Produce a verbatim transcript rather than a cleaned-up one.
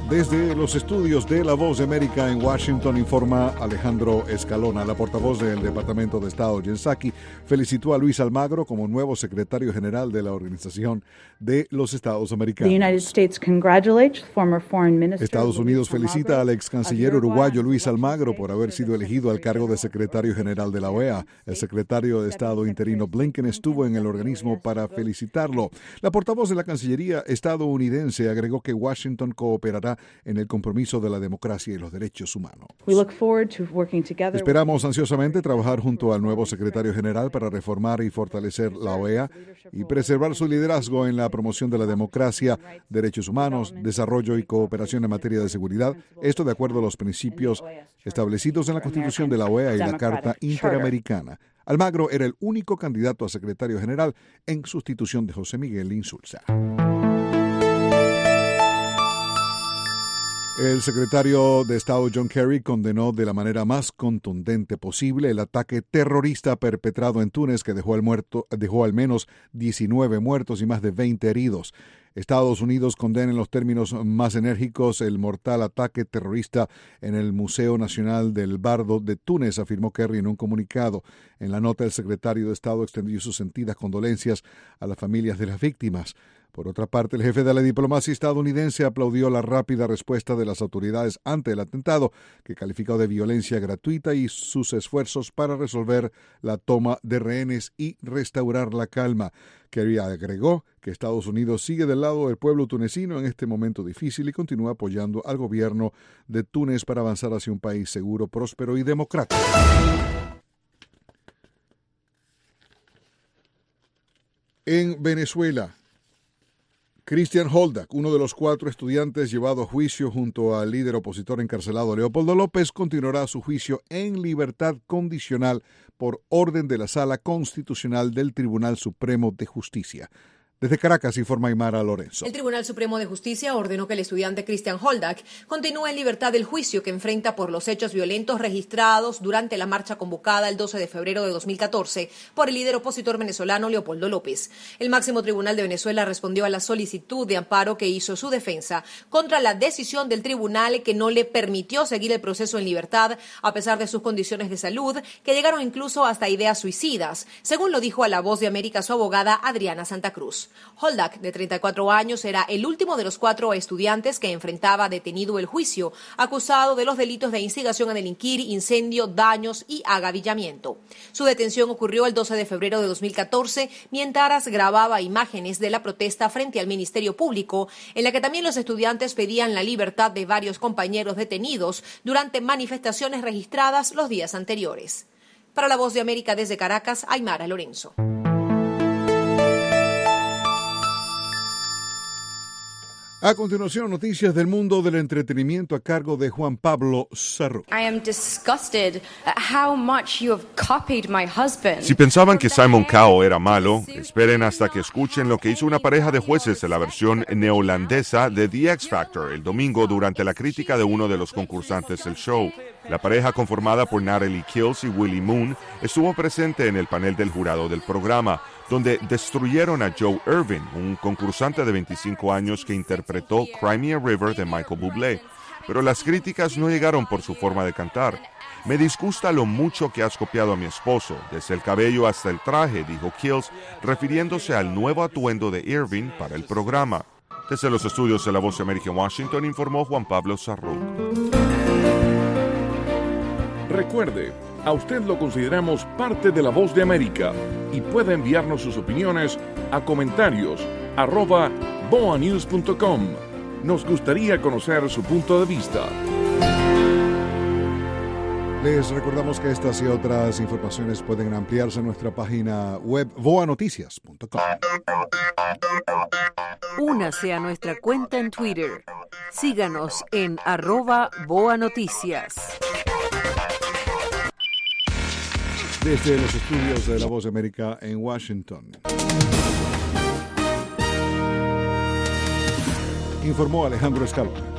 Desde los estudios de La Voz de América en Washington informa Alejandro Escalona. La portavoz del Departamento de Estado, Jen Psaki, felicitó a Luis Almagro como nuevo secretario general de la Organización de los Estados Americanos. The United States congratulates former Foreign Minister Estados Unidos felicita al ex canciller uruguayo Luis Almagro por haber sido elegido al cargo de secretario general de la O E A. El secretario de Estado interino Blinken estuvo en el organismo para felicitarlo. La portavoz de la Cancillería estadounidense agregó que Washington cooperará en el compromiso de la democracia y los derechos humanos. Esperamos ansiosamente trabajar junto al nuevo secretario general para reformar y fortalecer la O E A y preservar su liderazgo en la promoción de la democracia, derechos humanos, desarrollo y cooperación en materia de seguridad. Esto de acuerdo a los principios establecidos en la Constitución de la O E A y la Carta Interamericana. Almagro era el único candidato a secretario general en sustitución de José Miguel Insulza. El secretario de Estado John Kerry condenó de la manera más contundente posible el ataque terrorista perpetrado en Túnez que dejó al, muerto, dejó al menos diecinueve muertos y más de veinte heridos. Estados Unidos condena en los términos más enérgicos el mortal ataque terrorista en el Museo Nacional del Bardo de Túnez, afirmó Kerry en un comunicado. En la nota, el secretario de Estado extendió sus sentidas condolencias a las familias de las víctimas. Por otra parte, el jefe de la diplomacia estadounidense aplaudió la rápida respuesta de las autoridades ante el atentado, que calificó de violencia gratuita, y sus esfuerzos para resolver la toma de rehenes y restaurar la calma. Kerry agregó que Estados Unidos sigue del lado del pueblo tunecino en este momento difícil y continúa apoyando al gobierno de Túnez para avanzar hacia un país seguro, próspero y democrático. En Venezuela, Christian Holdak, uno de los cuatro estudiantes llevado a juicio junto al líder opositor encarcelado Leopoldo López, continuará su juicio en libertad condicional por orden de la Sala Constitucional del Tribunal Supremo de Justicia. Desde Caracas informa Aymara Lorenzo. El Tribunal Supremo de Justicia ordenó que el estudiante Christian Holdak continúe en libertad del juicio que enfrenta por los hechos violentos registrados durante la marcha convocada el doce de febrero de dos mil catorce por el líder opositor venezolano Leopoldo López. El máximo tribunal de Venezuela respondió a la solicitud de amparo que hizo su defensa contra la decisión del tribunal que no le permitió seguir el proceso en libertad a pesar de sus condiciones de salud, que llegaron incluso hasta ideas suicidas, según lo dijo a La Voz de América su abogada Adriana Santa Cruz. Holdak, de treinta y cuatro años, era el último de los cuatro estudiantes que enfrentaba detenido el juicio, acusado de los delitos de instigación a delinquir, incendio, daños y agavillamiento. Su detención ocurrió el doce de febrero de dos mil catorce, mientras grababa imágenes de la protesta frente al Ministerio Público, en la que también los estudiantes pedían la libertad de varios compañeros detenidos durante manifestaciones registradas los días anteriores. Para La Voz de América desde Caracas, Aymara Lorenzo. A continuación, noticias del mundo del entretenimiento a cargo de Juan Pablo Sarro. I am disgusted at how much you have copied my husband. Si pensaban que Simon Cowell era malo, esperen hasta que escuchen lo que hizo una pareja de jueces en la versión neolandesa de The X Factor el domingo durante la crítica de uno de los concursantes del show. La pareja, conformada por Natalie Kills y Willie Moon, estuvo presente en el panel del jurado del programa, donde destruyeron a Joe Irvin, un concursante de veinticinco años que interpretó Cry Me a River de Michael Bublé. Pero las críticas no llegaron por su forma de cantar. Me disgusta lo mucho que has copiado a mi esposo, desde el cabello hasta el traje, dijo Kills, refiriéndose al nuevo atuendo de Irvin para el programa. Desde los estudios de La Voz de América en Washington, informó Juan Pablo Sarro. Recuerde, a usted lo consideramos parte de La Voz de América y puede enviarnos sus opiniones a comentarios arroba boa news punto com. Nos gustaría conocer su punto de vista. Les recordamos que estas y otras informaciones pueden ampliarse en nuestra página web boa noticias punto com. Únase a nuestra cuenta en Twitter. Síganos en arroba boanoticias. Desde los estudios de La Voz de América en Washington, informó Alejandro Escalona.